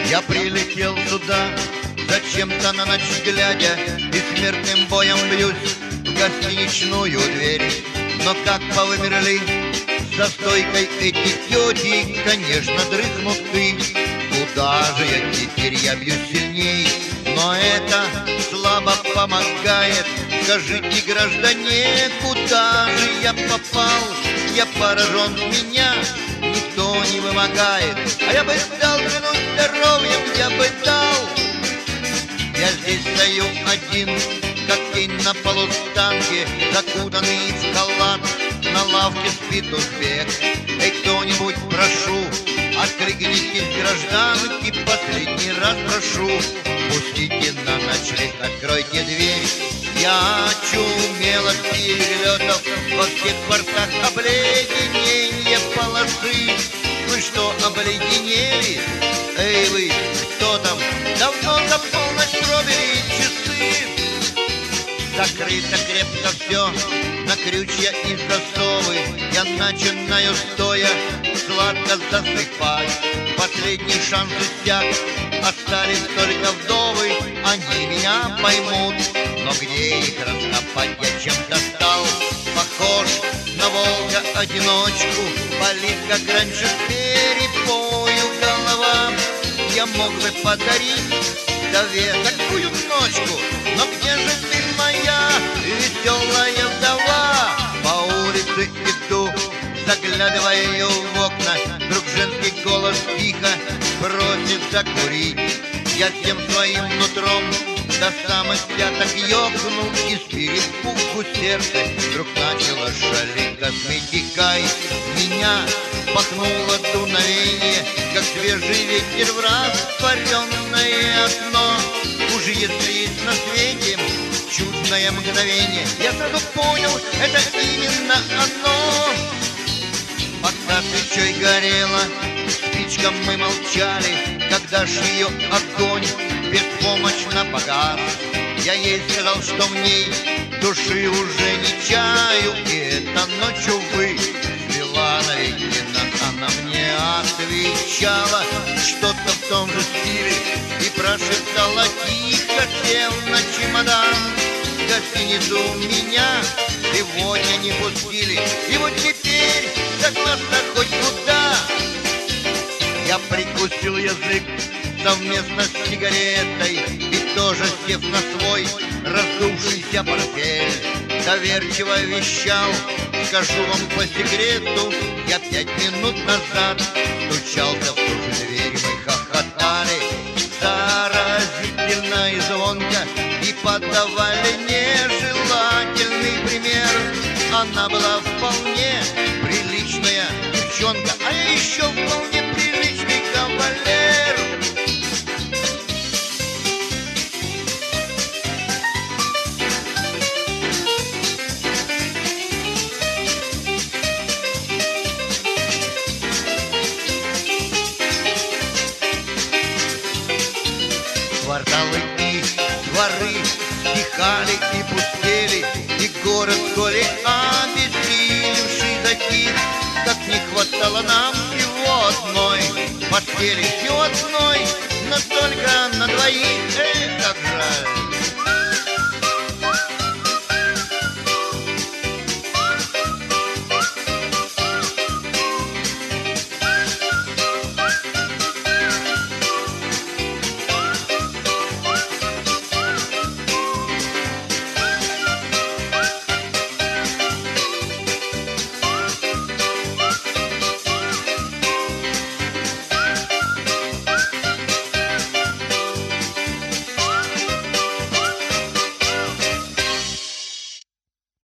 Я прилетел сюда, зачем-то на ночь глядя, и смертным боем бьюсь в гостиничную дверь. Но как повымерли за стойкой эти тети, конечно, дрыхнут ты. Куда же я теперь, я бьюсь сильней, но это слабо помогает. Скажите, граждане, куда же я попал? Я поражен, меня никто не вымогает. А я бы дал, клянусь здоровьем, я бы дал. Я здесь стою один, как тень на полустанке, закутанный в халат, на лавке спит узбек. Эй, кто-нибудь, прошу, откликнитесь, гражданки, последний раз прошу. Пустите на ночлег, откройте дверь. Я очумел от перелетов во всех портах обледенения полосы. Вы что, обледенели? Эй, вы, кто там? Давно за полночь пробили часы. Закрыто крепко все на крючья и засовы. Я начинаю стоя сладко засыпать. Последний шанс иссяк, остались только вдовы. Они меня поймут, но где их раскопать? Я чем-то стал похож на волка-одиночку. Болит, как раньше, перепою голова. Я мог бы подарить вдове такую ночку, но где же ты, моя веселая вдова? По улице иду, заглядывая в окна, вдруг женский голос тихо просит закурить. Я всем своим нутром до самых пяток ёкнул, и с перепугу сердце вдруг начало шалить косметикой. Меня пахнуло дуновение, как свежий ветер в растворенное окно. Уж если есть на свете чудное мгновение, я сразу понял, это именно оно. Пока свечой горела, спичкам мы молчали, когда ж ее огонь беспомощно погас. Я ей сказал, что в ней души уже не чаю, и эта ночь, увы, свела навеки нас. Она мне отвечала что-то в том же стиле и прошептала тихо, сев на чемодан. В гостиницу меня сегодня не пустили, и вот теперь согласно хоть куда. Я прикусил язык совместно с сигаретой и тоже, сев на свой раздувшийся портфель, доверчиво вещал: скажу вам по секрету, я 5 минут назад стучался в ту же дверь. Мы хохотали заразительно и звонко и подавали нежелательный пример. Она была вполне приличная девчонка, а я еще вполне приличный кавалер. Кварталы и дворы стихали и пустели, и город вскоре обессилевший затих. Как не хватало нам всего одной постели, всего одной, но только на двоих. Эх, как жаль.